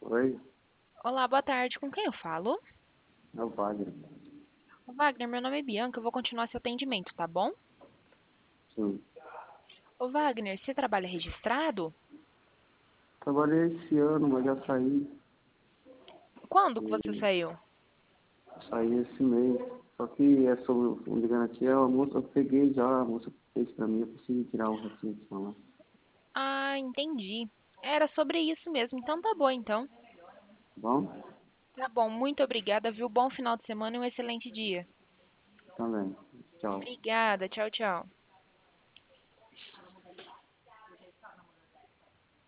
Oi, Olá, boa tarde. Com quem eu falo? é o Wagner. Ô, Wagner, meu nome é Bianca, eu vou continuar seu atendimento, tá bom? Sim. Ô, Wagner, você trabalha registrado? Trabalhei esse ano, mas já saí. Quando que você E saiu? saí esse mês. Só que é sobre o fundo de garantia, a moça eu peguei já, a moça fez pra mim, eu consegui tirar o restrição lá. Tá Ah, entendi. Era sobre isso mesmo, então tá bom, então. bom? Tá bom, muito obrigada, viu? Bom final de semana e um excelente dia. Também. Tchau. Obrigada, tchau, tchau.